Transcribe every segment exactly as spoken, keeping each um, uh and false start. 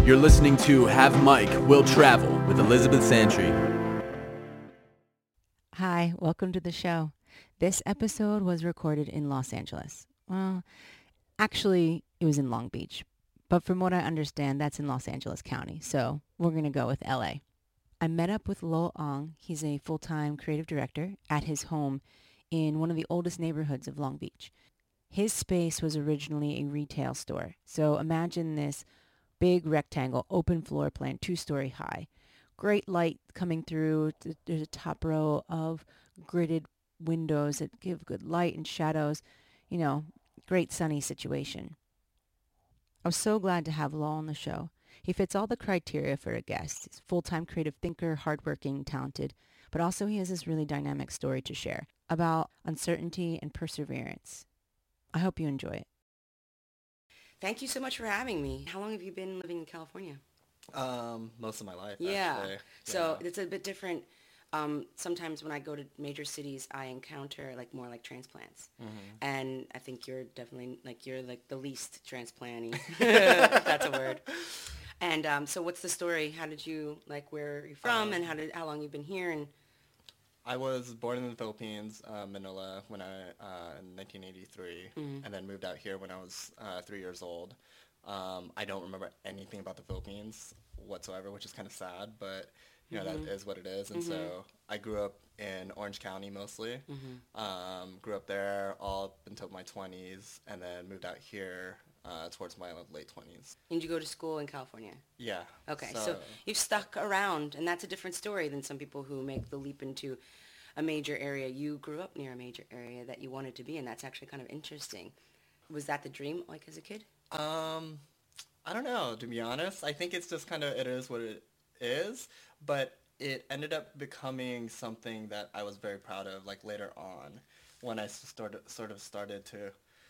You're listening to Have Mike Will Travel with Elizabeth Santry. Hi, welcome to the show. This episode was recorded in Los Angeles. Well, actually, it was in Long Beach. But from what I understand, that's in Los Angeles County. So we're going to go with L A. I met up with Lo Ong. He's a full-time creative director at his home in one of the oldest neighborhoods of Long Beach. His space was originally a retail store. So imagine this big rectangle, open floor plan, two-story high. Great light coming through. There's a top row of gridded windows that give good light and shadows. You know, great sunny situation. I was so glad to have Law on the show. He fits all the criteria for a guest. He's a full-time creative thinker, hardworking, talented, but also he has this really dynamic story to share about uncertainty and perseverance. I hope you enjoy it. Thank you so much for having me. How long have you been living in California? Um, most of my life, Yeah. actually. So Yeah. it's a bit different. Um, sometimes when I go to major cities, I encounter like more like transplants. Mm-hmm. And I think you're definitely like, you're like the least transplanty, if that's a word. And um, so what's the story? How did you, like, where are you from Um, and how did, how long you've been here? And I was born in the Philippines, uh, Manila, when I uh, in nineteen eighty-three, Mhm. and then moved out here when I was uh, three years old. Um, I don't remember anything about the Philippines whatsoever, which is kind of sad, but you know Mhm. that is what it is. And Mhm. so I grew up in Orange County mostly. Mhm. Um, grew up there all up until my twenties, and then moved out here uh, towards my late twenties. did you go to school in California? Yeah. Okay, so you've stuck around, and that's a different story than some people who make the leap into a major area. You grew up near a major area that you wanted to be in. That's actually kind of interesting. Was that the dream, like, as a kid? Um, I don't know, to be honest. I think it's just kind of, it is what it is, but it ended up becoming something that I was very proud of, like, later on, when I started, sort of started to,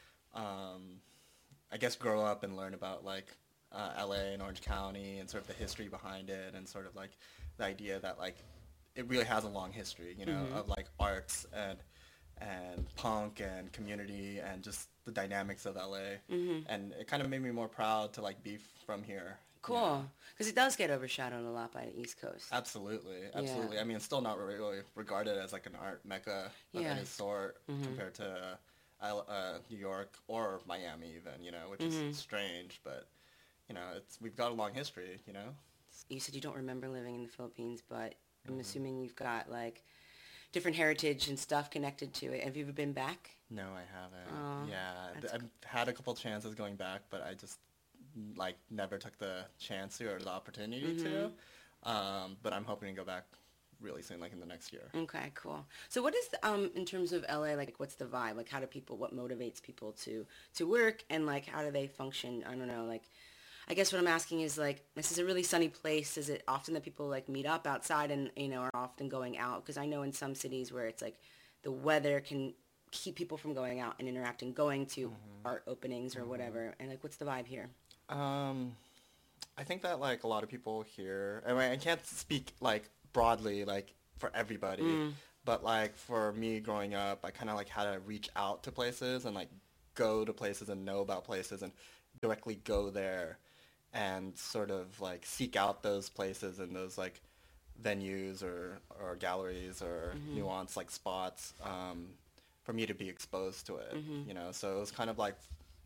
um, I guess, grow up and learn about, like, uh, L A and Orange County and sort of the history behind it and sort of, like, the idea that, like, it really has a long history, you know, Mhm. of, like, arts and and punk and community and just the dynamics of L A. Mhm. And it kind of made me more proud to, like, be from here. you Cool, know. because it does get overshadowed a lot by the East Coast. Absolutely, absolutely. Yeah. I mean, it's still not really regarded as, like, an art mecca of Yeah. any sort Mhm. compared to uh, uh, New York or Miami even, you know, which Mhm. is strange, but, you know, it's we've got a long history, you know. You said you don't remember living in the Philippines, but I'm Mhm. assuming you've got, like, different heritage and stuff connected to it. Have you ever been back? No, I haven't. Aw, yeah, th- that's I've had a couple chances going back, but I just n- like never took the chance to or the opportunity to. Um, but I'm hoping to go back really soon, like in the next year. Okay, cool. So what is, the, um, in terms of L A, like, what's the vibe? Like, how do people, what motivates people to, to work, and, like, how do they function? I don't know, like, I guess what I'm asking is, like, this is a really sunny place. Is it often that people, like, meet up outside and, you know, are often going out? Because I know in some cities where it's, like, the weather can keep people from going out and interacting, going to art openings or whatever. And, like, what's the vibe here? Um, I think that like a lot of people here, I mean, I can't speak like broadly like for everybody, Mm. but like for me growing up, I kind of like had to reach out to places and like go to places and know about places and directly go there and sort of like seek out those places and those like venues or, or galleries or Mm-hmm. nuanced like spots um, for me to be exposed to it, Mhm. you know? So it was kind of like,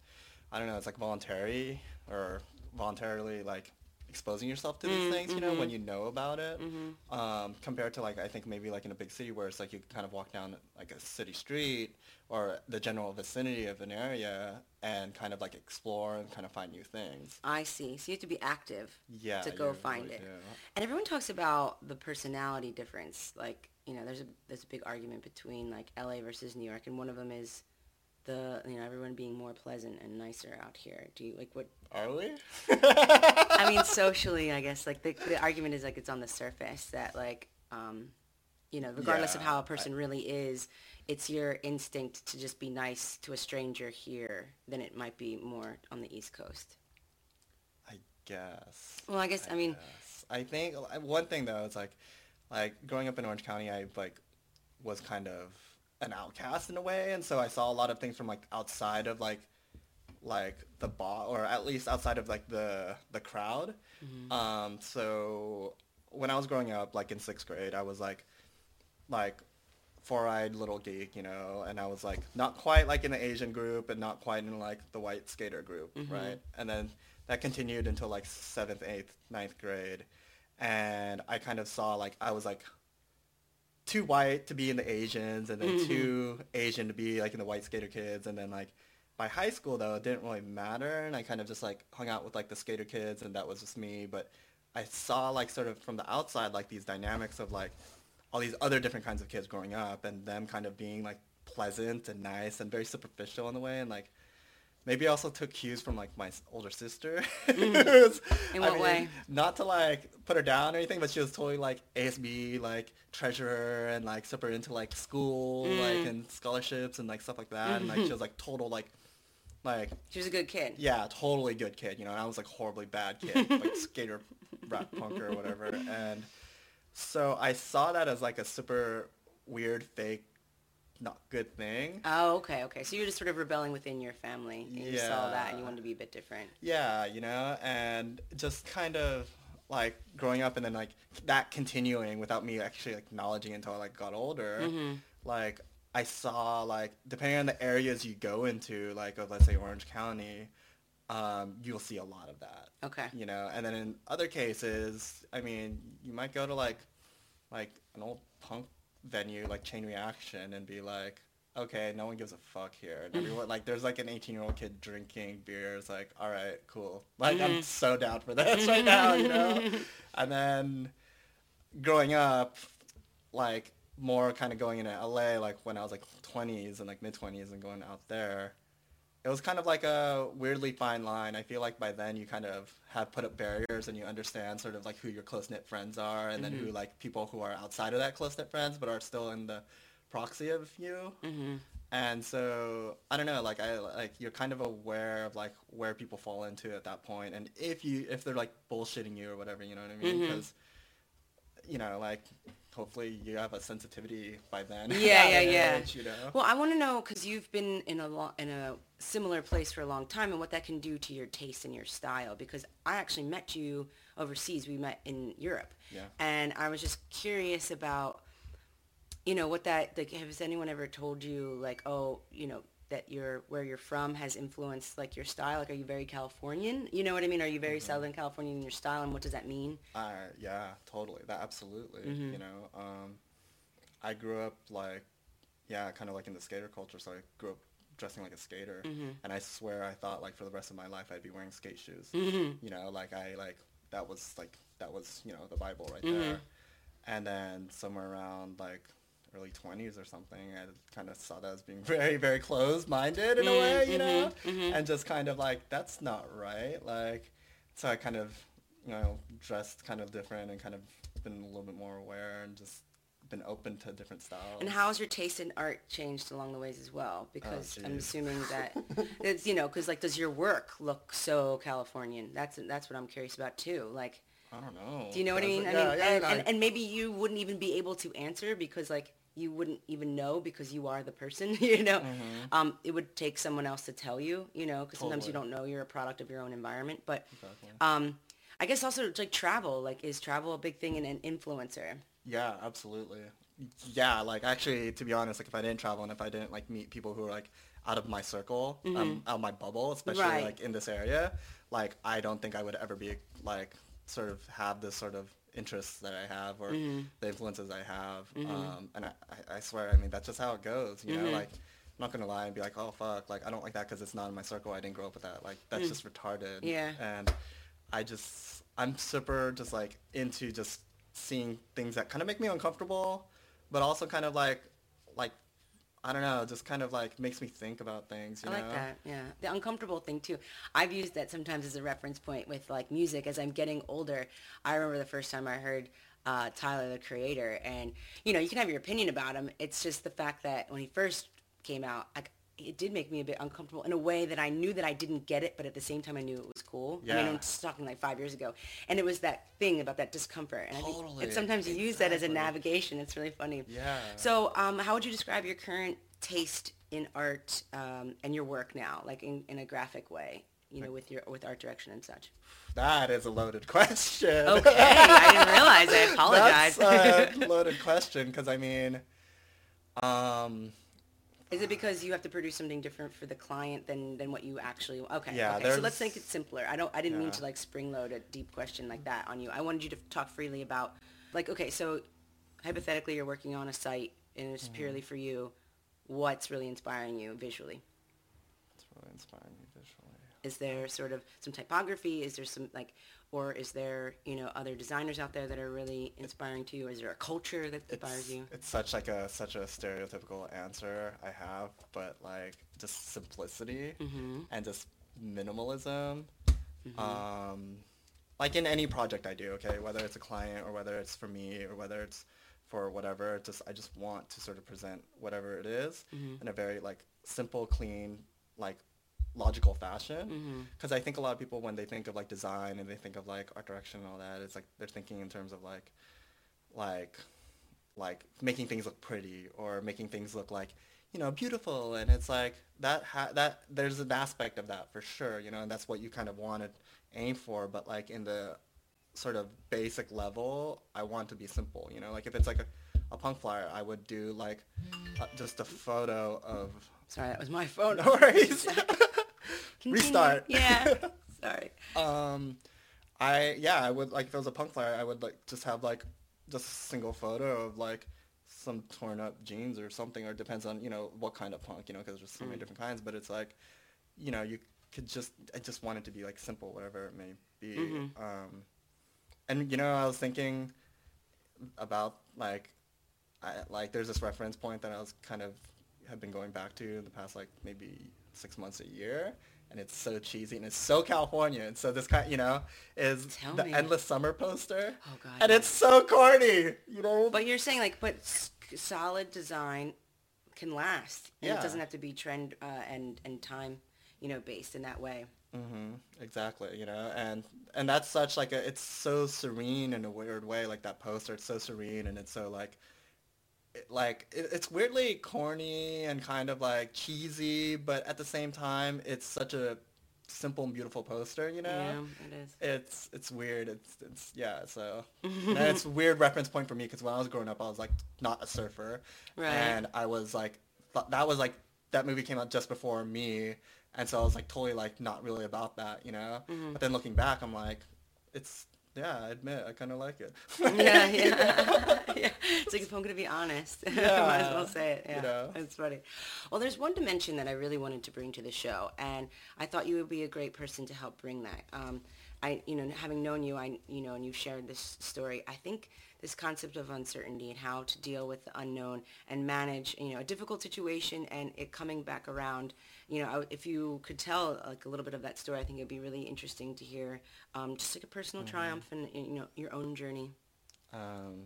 I don't know, it's like voluntary or voluntarily like exposing yourself to these Mm, things, you know, when mhm. you know about it, Mhm. um, compared to like, I think maybe like in a big city where it's like you kind of walk down like a city street or the general vicinity of an area and kind of like explore and kind of find new things. I see. So you have to be active Yeah, to go you find really it. do. And everyone talks about the personality difference. Like, you know, there's a there's a big argument between, like, L A versus New York, and one of them is the, you know, everyone being more pleasant and nicer out here. Do you, like, what? Are we? I mean, socially, I guess, like, the the argument is, like, it's on the surface that, like, um, you know, regardless of Yeah, how a I- person really is, it's your instinct to just be nice to a stranger here than it might be more on the East Coast. I guess. Well, I guess, I mean, guess. I think uh, one thing though is like, like growing up in Orange County, I like was kind of an outcast in a way, and so I saw a lot of things from like outside of like like the bar, or at least outside of like the the crowd. Mm-hmm. Um, so when I was growing up, like in sixth grade, I was like like four-eyed little geek, you know, and I was like not quite like in the Asian group and not quite in like the white skater group, Mm-hmm. right? And then that continued until like seventh, eighth, ninth grade, and I kind of saw like I was like too white to be in the Asians, and then Mm-hmm. too Asian to be like in the white skater kids, and then like by high school though it didn't really matter, and I kind of just like hung out with like the skater kids, and that was just me. But I saw like sort of from the outside like these dynamics of like all these other different kinds of kids growing up, and them kind of being like pleasant and nice and very superficial in a way, and like maybe I also took cues from like my s- older sister. Mm-hmm. In I what mean, way? Not to like put her down or anything, but she was totally like A S B like treasurer and like super into like school Mm. like and scholarships and like stuff like that, and like she was like total like like She was a good kid. yeah, totally good kid, you know, and I was like horribly bad kid, like skater, rat punk or whatever. And so I saw that as like a super weird, fake, not good thing. Oh, okay, okay. So you were just sort of rebelling within your family, and you saw that, and you Yeah. wanted to be a bit different. Yeah, you know, and just kind of like growing up and then like that continuing without me actually like acknowledging until I like got older. Mm-hmm. Like I saw like depending on the areas you go into, like of let's say Orange County, um, you'll see a lot of that. Okay. You know, and then in other cases, I mean, you might go to like like an old punk venue like Chain Reaction and be like, okay, no one gives a fuck here. And everyone like there's like an eighteen year old kid drinking beer. It's like, all right, cool. Like I'm so down for this right now, you know? And then growing up, like more kind of going into L A, like when I was like twenties and like mid twenties and going out there, it was kind of like a weirdly fine line. I feel like by then you kind of have put up barriers and you understand sort of like who your close-knit friends are, and then who like people who are outside of that close-knit friends but are still in the proxy of you. Mm-hmm. And so I don't know, like I like you're kind of aware of like where people fall into at that point, and if you if they're like bullshitting you or whatever, you know what I mean? Mhm. Because you know, like hopefully you have a sensitivity by then. Yeah, at yeah, that yeah. age, you know? Well, I want to know, because you've been in a lo- in a similar place for a long time, and what that can do to your taste and your style. Because I actually met you overseas. We met in Europe. Yeah. And I was just curious about, you know, what that, like, has anyone ever told you, like, oh, you know, that you're, where you're from has influenced, like, your style? Like, are you very Californian? You know what I mean? Are you very Southern Californian in your style, and what does that mean? Uh, yeah, totally. That absolutely. Mhm. You know, um, I grew up like, yeah, kind of like in the skater culture. So I grew up dressing like a skater, Mhm. and I swear I thought like for the rest of my life I'd be wearing skate shoes. Mhm. You know, like I like that was like that was you know the Bible right Mhm. there. And then somewhere around like early twenties or something, I kind of saw that as being very very closed-minded in a way, you know, mhm. and just kind of like that's not right. Like, so I kind of you know dressed kind of different and kind of been a little bit more aware and just been open to different styles. And how has your taste in art changed along the ways as well? Because I'm geez. assuming that it's, you know, because like, does your work look so Californian? That's that's what I'm curious about too. Like, I don't know. do you know what I Does mean? it? I Yeah, mean, yeah, and, no, and, I- and maybe you wouldn't even be able to answer because like you wouldn't even know because you are the person. You know, Mhm. um, it would take someone else to tell you. You know, because sometimes you Totally. don't know you're a product of your own environment. But Exactly. um, I guess also like travel. Like, is travel a big thing in an influencer? Yeah, absolutely. Yeah, like actually, to be honest, like if I didn't travel and if I didn't like meet people who are like out of my circle, um, out of my bubble, especially Right. like in this area, like I don't think I would ever be like sort of have this sort of interests that I have or the influences I have. Um, and I, I, I swear, I mean, that's just how it goes, you know, like I'm not going to lie and be like, oh, fuck, like I don't like that because it's not in my circle. I didn't grow up with that. Like that's just retarded. Yeah. And I just, I'm super just like into just seeing things that kind of make me uncomfortable, but also kind of like, like, I don't know, just kind of like makes me think about things, you I know? like that, yeah. The uncomfortable thing too. I've used that sometimes as a reference point with like music. As I'm getting older, I remember the first time I heard uh, Tyler, the Creator, and you know, you can have your opinion about him. It's just the fact that when he first came out, I, it did make me a bit uncomfortable in a way that I knew that I didn't get it, but at the same time I knew it was cool. I mean, Yeah. I'm just talking like five years ago, and it was that thing about that discomfort. And I think Totally, and sometimes you use that as a exactly. navigation. It's really funny. Yeah. So, um, how would you describe your current taste in art um, and your work now, like in, in a graphic way, you know, with your with art direction and such? That is a loaded question. Okay, I didn't realize. I apologize. That's a loaded question because, I mean, um, is it because you have to produce something different for the client than, than what you actually? Okay. Yeah. Okay. So let's make it simpler. I don't. I didn't Yeah. mean to like spring load a deep question like that on you. I wanted you to talk freely about, like, okay, so hypothetically, you're working on a site and it's mm-hmm. purely for you. What's really inspiring you visually? What's really inspiring me visually? Is there sort of some typography? Is there some like, or is there, you know, other designers out there that are really inspiring to you? Is there a culture that inspires it's, you? It's such like a such a stereotypical answer I have, but like just simplicity mm-hmm. and just minimalism. Mm-hmm. Um, like in any project I do, okay, whether it's a client or whether it's for me or whether it's for whatever, just I just want to sort of present whatever it is mm-hmm. in a very like simple, clean, like logical fashion. Because mm-hmm. I think a lot of people, when they think of like design and they think of like art direction and all that, it's like they're thinking in terms of like like like making things look pretty or making things look like, you know, beautiful. And it's like that ha- that there's an aspect of that for sure, you know, and that's what you kind of want to aim for. But like in the sort of basic level, I want to be simple, you know, like if it's like a, a punk flyer, I would do like uh, just a photo of. Sorry, that was my phone. No worries. Restart. Yeah. Sorry. Um, I yeah, I would like if it was a punk flyer, I would like just have like just a single photo of like some torn up jeans or something, or it depends on, you know, what kind of punk, you know, because there's so mm. many different kinds. But it's like, you know, you could just I just want it to be like simple, whatever it may be. Mm-hmm. Um, and you know, I was thinking about like, I, like there's this reference point that I was kind of have been going back to in the past like maybe six months a year, and it's so cheesy and it's so California, and so this kind, you know, is Tell the me. Endless Summer poster. Oh god. And it's so corny, you know. But you're saying like, but s- solid design can last, and yeah. it doesn't have to be trend uh, and and time, you know, based in that way. Mm-hmm. Exactly, you know, and and that's such like a, it's so serene in a weird way, like that poster. It's so serene and it's so like. Like it, it's weirdly corny and kind of like cheesy, but at the same time, it's such a simple and beautiful poster. You know, yeah, it is. It's it's weird. It's it's yeah. So and it's a weird reference point for me because when I was growing up, I was like not a surfer, right? And I was like th- that was like that movie came out just before me, and so I was like totally like not really about that, you know. Mm-hmm. But then looking back, I'm like, it's. Yeah, I admit, I kind of like it. yeah, yeah. yeah. It's like, if I'm going to be honest, yeah. I might as well say it. Yeah, you know? It's funny. Well, there's one dimension that I really wanted to bring to the show, and I thought you would be a great person to help bring that. Um, I, you know, having known you, I, you know, and you've shared this story, I think this concept of uncertainty and how to deal with the unknown and manage, you know, a difficult situation and it coming back around, you know, if you could tell like a little bit of that story, I think it'd be really interesting to hear, um, just like a personal mm-hmm. triumph and, you know, your own journey. Um,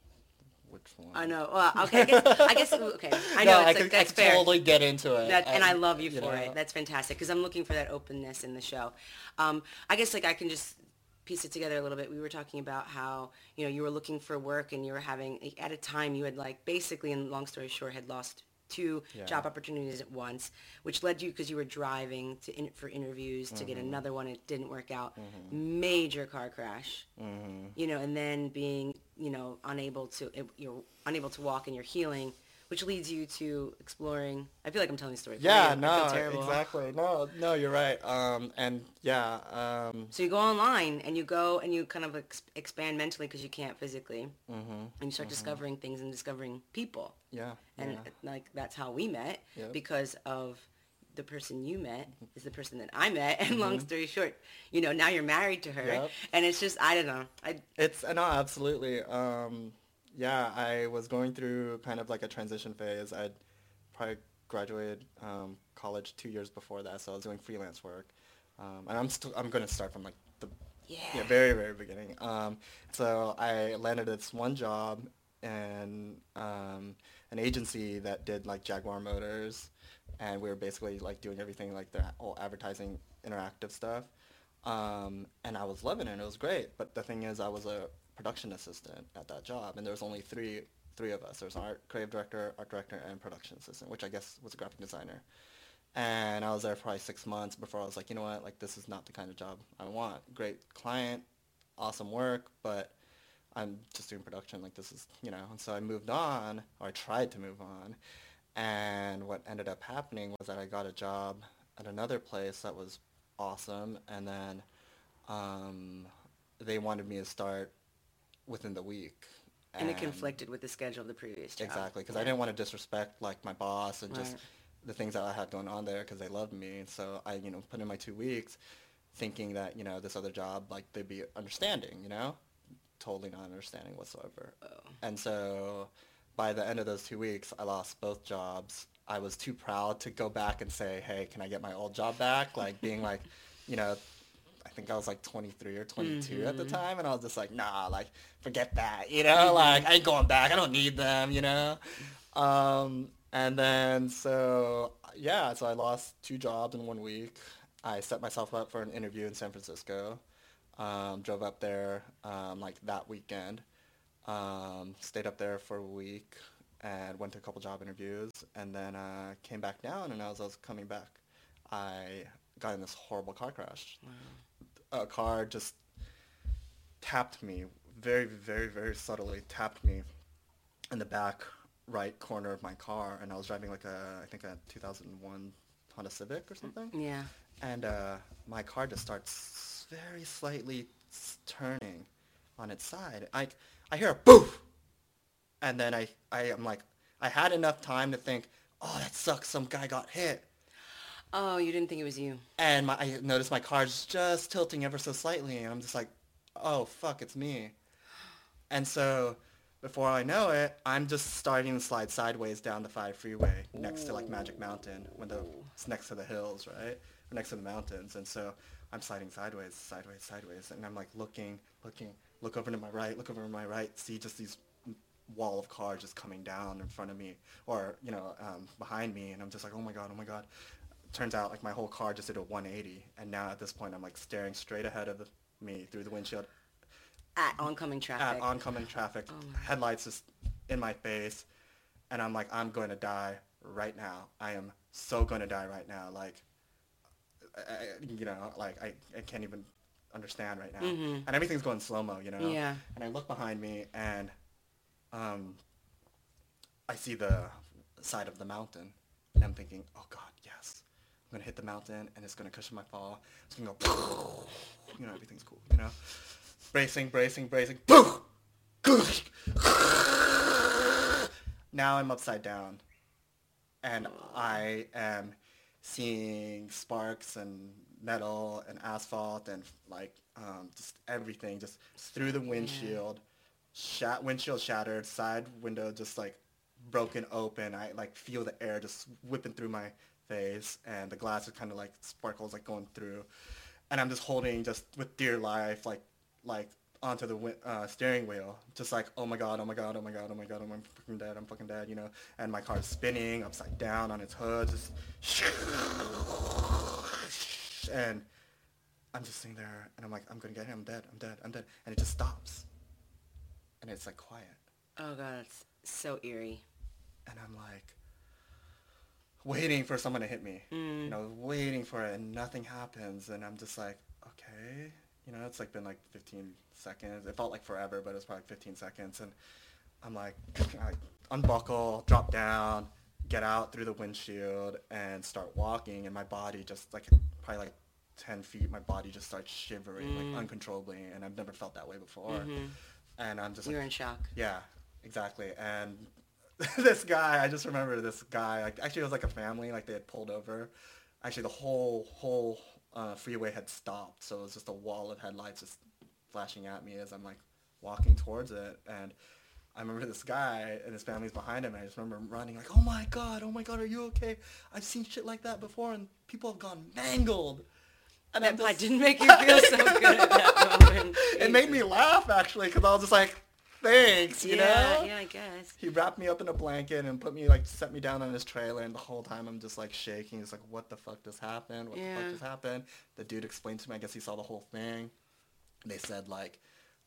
which one? I know. Well, okay. I guess, I guess okay. I know. No, it's I like, could, that's I could fair. totally get into it. That, and, and I love you, you for know. it. That's fantastic because I'm looking for that openness in the show. Um, I guess like I can just piece it together a little bit. We were talking about how, you know, you were looking for work and you were having, at a time you had like basically, in long story short, had lost two yeah. job opportunities at once, which led you, because you were driving to in, for interviews to mm-hmm. get another one. It didn't work out. Mm-hmm. Major car crash, mm-hmm. you know, and then being, you know, unable to, you're unable to walk and you're healing, which leads you to exploring. I feel like I'm telling stories. Yeah, you. no, exactly. No, no, you're right. Um, and yeah. Um, so you go online and you go and you kind of ex- expand mentally because you can't physically, mm-hmm, and you start mm-hmm. discovering things and discovering people. Yeah. And yeah. like that's how we met, yep. because of the person you met is the person that I met. And mm-hmm. long story short, you know, now you're married to her, yep. and it's just I don't know. I it's no, absolutely. Um, Yeah, I was going through kind of like a transition phase. I'd probably graduated um, college two years before that, so I was doing freelance work. Um, and I'm still I'm going to start from like the yeah. yeah, very, very beginning. Um, so I landed this one job in um, an agency that did like Jaguar Motors, and we were basically like doing everything like the whole advertising interactive stuff. Um, and I was loving it. It was great. But the thing is, I was a production assistant at that job, and there was only three three of us. There was an art creative director, art director, and production assistant, which I guess was a graphic designer. And I was there for probably six months before I was like, you know what, like this is not the kind of job I want. Great client, awesome work, but I'm just doing production. Like this is, you know. And so I moved on, or I tried to move on. And what ended up happening was that I got a job at another place that was awesome, and then um, they wanted me to start within the week. And, and it conflicted with the schedule of the previous job. Exactly, because yeah. I didn't want to disrespect like my boss and right. just the things that I had going on there because they loved me. And so I, you know, put in my two weeks thinking that, you know, this other job, like they'd be understanding, you know, totally not understanding whatsoever. Oh. And so by the end of those two weeks, I lost both jobs. I was too proud to go back and say, hey, can I get my old job back? Like being like, you know, I think I was like twenty-three or twenty-two mm-hmm. at the time. And I was just like, nah, like forget that, you know, mm-hmm. like I ain't going back. I don't need them, you know. Um, and then so, yeah, so I lost two jobs in one week. I set myself up for an interview in San Francisco. Um, drove up there um, like that weekend. Um, stayed up there for a week and went to a couple job interviews, and then uh, came back down. And as I was coming back, I got in this horrible car crash. Wow. A car just tapped me very, very, very subtly, tapped me in the back right corner of my car, and I was driving like a, I think a two thousand one Honda Civic or something. Yeah. And uh, my car just starts very slightly turning on its side. I, I hear a boof, and then I, I am like, I had enough time to think, oh, that sucks, some guy got hit. Oh, you didn't think it was you. And my, I noticed my car's just tilting ever so slightly, and I'm just like, oh, fuck, it's me. And so before I know it, I'm just starting to slide sideways down the five freeway next to like Magic Mountain, when the, it's next to the hills, right? Or next to the mountains. And so I'm sliding sideways, sideways, sideways. And I'm like looking, looking, look over to my right, look over to my right, see just these wall of cars just coming down in front of me or, you know, um, behind me. And I'm just like, oh my God, oh my God. Turns out like my whole car just did a one eighty. And now at this point, I'm like staring straight ahead of the, me through the windshield. At oncoming traffic. At oncoming traffic. Oh headlights just in my face. And I'm like, I'm going to die right now. I am so going to die right now. Like, I, you know, like I, I can't even understand right now. Mm-hmm. And everything's going slow-mo, you know? Yeah. And I look behind me and um, I see the side of the mountain. And I'm thinking, oh God, yes. I'm going to hit the mountain and it's going to cushion my fall. It's going to go, you know, everything's cool, you know? Bracing, bracing, bracing. Now I'm upside down. And I am seeing sparks and metal and asphalt and like um, just everything just through the windshield. Shat- windshield shattered, side window just like broken open. I like feel the air just whipping through my face and the glass is kind of like sparkles like going through. And I'm just holding just with dear life like like onto the uh, steering wheel, just like, oh my God, oh my God, oh my God, oh my God, I'm fucking dead, I'm fucking dead, you know, and my car's spinning upside down on its hood, just, and I'm just sitting there, and I'm like, I'm gonna get him, I'm dead, I'm dead, I'm dead, and it just stops, and it's like quiet. Oh God, it's so eerie. And I'm like, waiting for someone to hit me, mm. you know, waiting for it, and nothing happens, and I'm just like, okay. You know, it's like been like fifteen seconds. It felt like forever, but it was probably fifteen seconds. And I'm like, I unbuckle, drop down, get out through the windshield, and start walking. And my body just like, probably like ten feet, my body just starts shivering mm. like uncontrollably. And I've never felt that way before. Mm-hmm. And I'm just You're like, in shock. Yeah, exactly. And this guy, I just remember this guy, like actually it was like a family, like they had pulled over. Actually the whole, whole, Uh, freeway had stopped, so it was just a wall of headlights just flashing at me as I'm like walking towards it. And I remember this guy and his family's behind him, and I just remember running like, oh my God, oh my God, are you okay? I've seen shit like that before, and people have gone mangled. And that just, didn't make you feel so good at that moment. It made me laugh actually, because I was just like, thanks, you yeah, know? Yeah, I guess. He wrapped me up in a blanket and put me, like, set me down on his trailer, and the whole time I'm just, like, shaking. He's like, what the fuck just happened? What yeah. the fuck just happened? The dude explained to me, I guess he saw the whole thing. They said, like,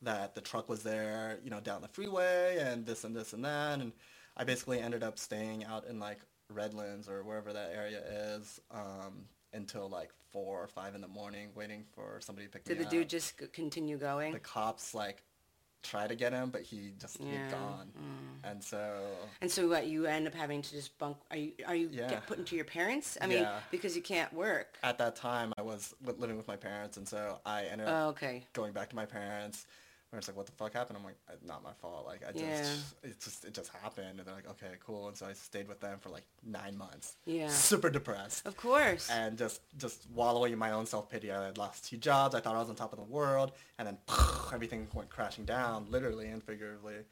that the truck was there, you know, down the freeway and this and this and that. And I basically ended up staying out in like Redlands or wherever that area is um, until like four or five in the morning waiting for somebody to pick Did me the up. dude just c- continue going? The cops like tried to get him, but he just Yeah. he'd gone. Mm. And so And so what, you end up having to just bunk, are you, are you Yeah. get put into your parents? I mean, Yeah. because you can't work. at that time I was li- living with my parents, and so I ended up Oh, okay. going back to my parents. And it's like, what the fuck happened? I'm like, "Uh, not my fault. Like, I just, Yeah. it just, it just happened. And they're like, okay, cool. And so I stayed with them for like nine months. Yeah. Super depressed. Of course. And just, just wallowing in my own self-pity. I had lost two jobs. I thought I was on top of the world. And then everything went crashing down, literally and figuratively,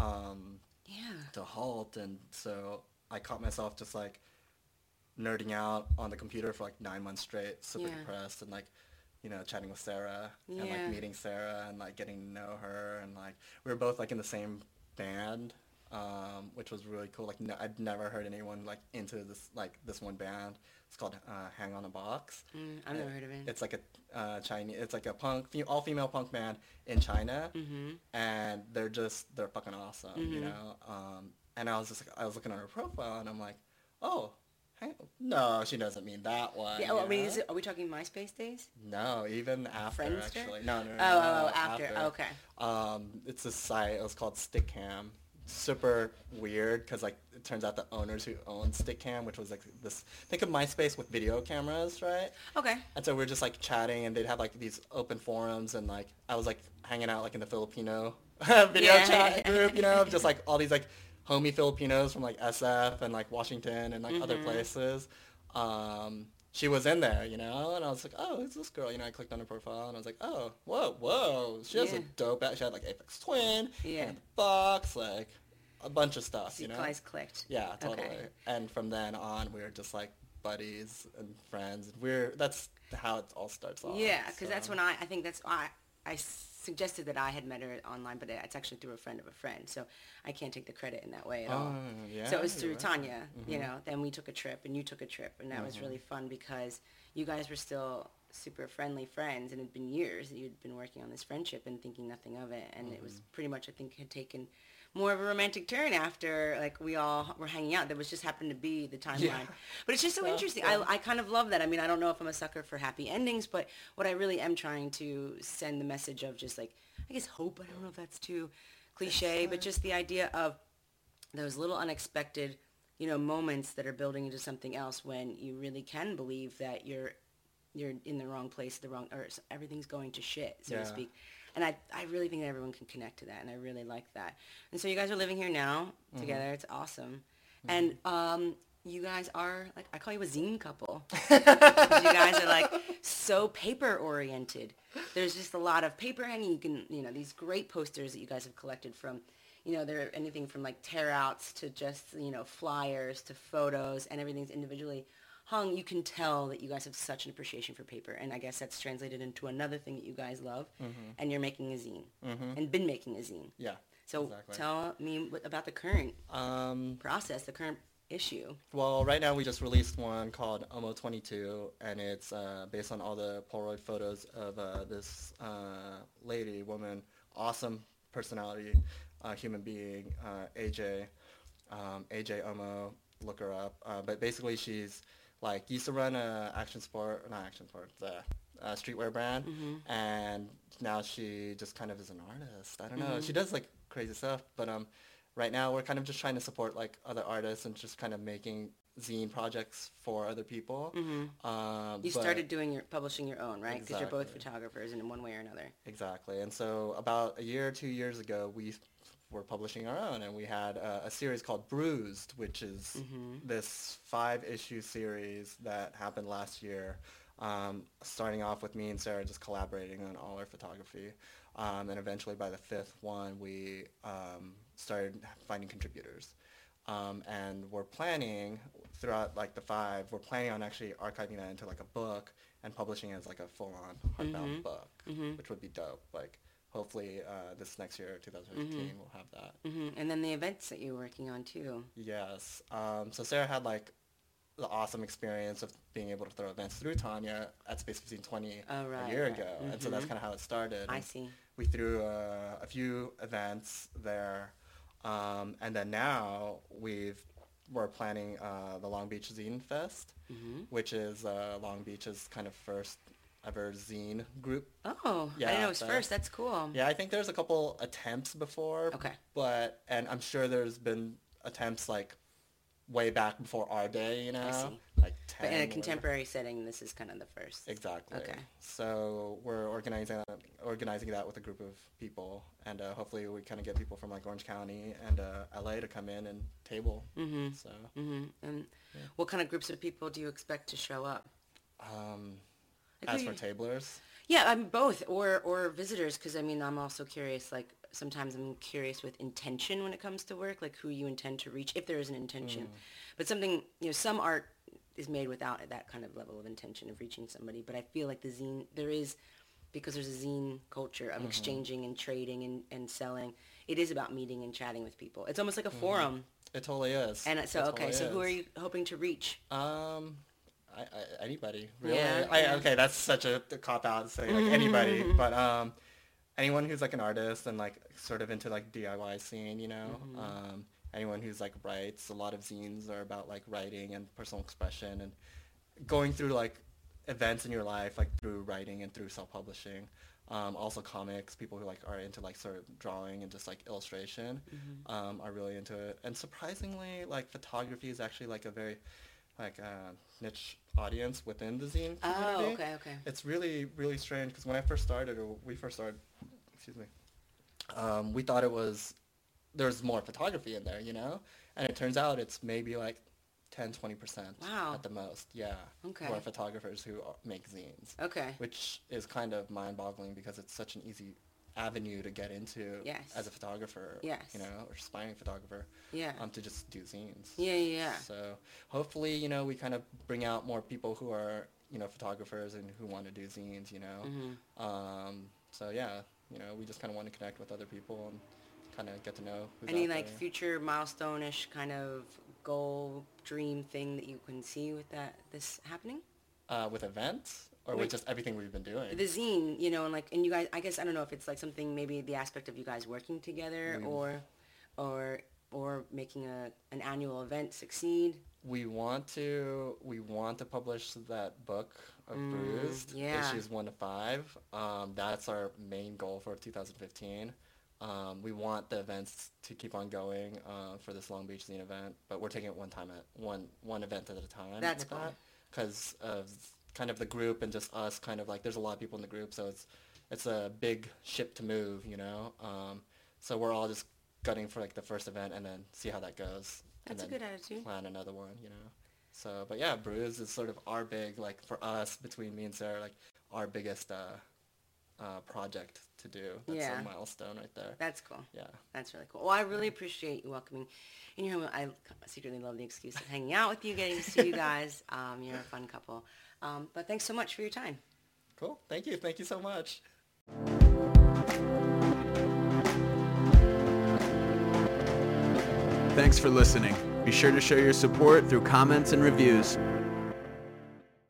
um, Yeah. to halt. And so I caught myself just like nerding out on the computer for like nine months straight, super Yeah. depressed, and like, you know, chatting with Sarah and Yeah. like meeting Sarah and like getting to know her, and like we were both like in the same band, um, which was really cool. Like no, I'd never heard anyone like into this like this one band. It's called uh, Hang on a Box. Mm, I've never heard of it. It's like a uh, Chinese. It's like a punk, fe- all female punk band in China, Mm-hmm. and they're just they're fucking awesome, you Mhm. know. Um, and I was just like, I was looking at her profile, and I'm like, oh, hang, no, she doesn't mean that one. Yeah, oh, you I mean, know? is it, are we talking MySpace days? No, even after Friendster? actually. No, no, no. Oh, no, oh, no, oh, after. Okay. Um, it's a site. It was called Stickcam. Super weird because like it turns out the owners who owned Stickcam, which was like this. Think of MySpace with video cameras, right? Okay. And so we were just like chatting, and they'd have like these open forums, and like I was like hanging out like in the Filipino video Yeah. chat group, you know, just like all these like homie Filipinos from like S F and like Washington and like other Mhm. places. Um, she was in there, you know, and I was like, oh, who's this girl? You know, I clicked on her profile, and I was like, oh, whoa, whoa, she has Yeah. a dope. She had like Aphex Twin, Yeah. and the box, like a bunch of stuff, So you you know. guys clicked. Yeah, totally. Okay. And from then on, we were just like buddies and friends. We're that's how it all starts off. Yeah, because that's so. when I, I think that's why I suggested that I had met her online, but it's actually through a friend of a friend, so I can't take the credit in that way at all. Oh, yeah. So it was you're through right. Tanya, you Mhm. know, then we took a trip and you took a trip, and that was Mhm. really fun because you guys were still super friendly friends, and it had been years that you'd been working on this friendship and thinking nothing of it, and it was Mhm. pretty much, I think, had taken more of a romantic turn after like we all were hanging out. That was just happened to be the timeline. Yeah. But it's just so Yeah, interesting. yeah. I, I kind of love that. I mean, I don't know if I'm a sucker for happy endings, but what I really am trying to send the message of just like, I guess hope, I don't know if that's too cliche, but just the idea of those little unexpected, you know, moments that are building into something else when you really can believe that you're you're in the wrong place, the wrong, or everything's going to shit, so Yeah. to speak. And I, I really think that everyone can connect to that, and I really like that. And so you guys are living here now Mhm. together. It's awesome. And um, you guys are, like, I call you a zine couple. Mm-hmm. 'Cause you guys are, like, so paper-oriented. There's just a lot of paper hanging. You can, you know, these great posters that you guys have collected from, you know, they're anything from, like, tear-outs to just, you know, flyers to photos, and everything's individually hung. You can tell that you guys have such an appreciation for paper, and I guess that's translated into another thing that you guys love, Mhm. and you're making a zine, Mhm. and been making a zine. Yeah. So Exactly. tell me what- about the current Um. process, the current issue. Well, right now we just released one called Omo twenty-two, and it's uh, based on all the Polaroid photos of uh, this uh, lady, woman, awesome personality, uh, human being, uh, A J, um, A J Omo. Look her up. Uh, but basically, she's like used to run a action sport, not action sport, the uh, streetwear brand, Mhm. and now she just kind of is an artist. I don't know. Mhm. She does like crazy stuff, but um, right now we're kind of just trying to support like other artists and just kind of making zine projects for other people. Mhm. Um, You but- started doing your publishing your own, right? Because you're both Exactly. photographers in one way or another. Exactly. And so about a year or two years ago, we were publishing our own, and we had uh, a series called Bruised, which is Mhm. this five-issue series that happened last year, um, starting off with me and Sarah just collaborating on all our photography. Um, and eventually by the fifth one, we um, started finding contributors. Um, and we're planning throughout like the five, we're planning on actually archiving that into like a book and publishing it as like a full-on hardbound Mhm. book, Mhm. which would be dope. Like hopefully uh, this next year, twenty fifteen, Mhm. we'll have that. Mhm. And then the events that you're working on too. Yes. Um, so Sarah had like the awesome experience of being able to throw events through Tanya at Space fifteen twenty Oh, right, a year right. ago. Mm-hmm. And so that's kind of how it started. I And see. we threw uh, a few events there. Um, and then now we've, we're planning uh, the Long Beach Zine Fest, Mm-hmm. which is uh, Long Beach's kind of first ever zine group. Oh, I Yeah, didn't know it was so- first. That's cool. Yeah, I think there's a couple attempts before. Okay. But, and I'm sure there's been attempts like way back before our day, you know? see. Like ten. But in a or- contemporary setting, this is kind of the first. Exactly. Okay. So we're organizing that, organizing that with a group of people, and uh, hopefully we kind of get people from like Orange County and uh, L A to come in and table. Mm-hmm. So, Mm-hmm. And Yeah. what kind of groups of people do you expect to show up? um, Like, as who for you- tablers, Yeah, I'm both, or or visitors, because I mean, I'm also curious. Like sometimes I'm curious with intention when it comes to work, like who you intend to reach, if there is an intention. Mm. But something, you know, some art is made without that kind of level of intention of reaching somebody. But I feel like the zine, there is, because there's a zine culture of Mm-hmm. exchanging and trading and, and selling. It is about meeting and chatting with people. It's almost like a Mm-hmm. forum. it totally is. And so, It okay, totally so who is. are you hoping to reach? Um, I, I, anybody really? Yeah, I, yeah. Okay, that's such a, a cop out to say like anybody, but um, anyone who's like an artist and like sort of into like D I Y scene, you know. Mm-hmm. Um, anyone who's like writes. A lot of zines are about like writing and personal expression and going through like events in your life, like through writing and through self-publishing. Um, also comics, people who like are into like sort of drawing and just like illustration Mm-hmm. um, are really into it. And surprisingly, like photography is actually like a very like uh, niche audience within the zine community. Oh, okay, okay. It's really, really strange because when I first started, or we first started, excuse me, um, we thought it was, there's more photography in there, you know? And it turns out it's maybe like ten, twenty percent Wow. at the most, yeah. Okay. Who are photographers who are, make zines. Okay. Which is kind of mind-boggling because it's such an easy avenue to get into Yes. as a photographer, Yes. you know, or aspiring photographer, Yeah. um, to just do zines. Yeah, yeah, yeah. So hopefully, you know, we kind of bring out more people who are, you know, photographers and who want to do zines, you know. Mm-hmm. Um, so yeah, you know, we just kind of want to connect with other people and kind of get to know who's Any out like there. future milestone-ish kind of goal, dream thing that you can see with that this happening? Uh, with events or Wait. with just everything we've been doing? The zine, you know, and like, and you guys, I guess I don't know if it's like something maybe the aspect of you guys working together We- or, or, or making a an annual event succeed. We want to we want to publish that book of Mm, Bruised, yeah. issues one to five. Um, that's our main goal for two thousand fifteen. Um, we want the events to keep on going uh, for this Long Beach Zine event, but we're taking it one time at one one event at a time. That's cool. Because of kind of the group and just us, kind of like there's a lot of people in the group, so it's it's a big ship to move, you know. Um, so we're all just gunning for like the first event and then see how that goes. That's a and then good attitude. plan another one, you know. So, but yeah, Bruise is sort of our big, like for us, between me and Sarah, like our biggest uh, uh, project to do. That's Yeah. a milestone right there. That's cool. Yeah. That's really cool. Well, I really appreciate you welcoming in your home. I secretly love the excuse of hanging out with you, getting to see you guys. Um, you're a fun couple. Um, but thanks so much for your time. Cool. Thank you. Thank you so much. Thanks for listening. Be sure to show your support through comments and reviews.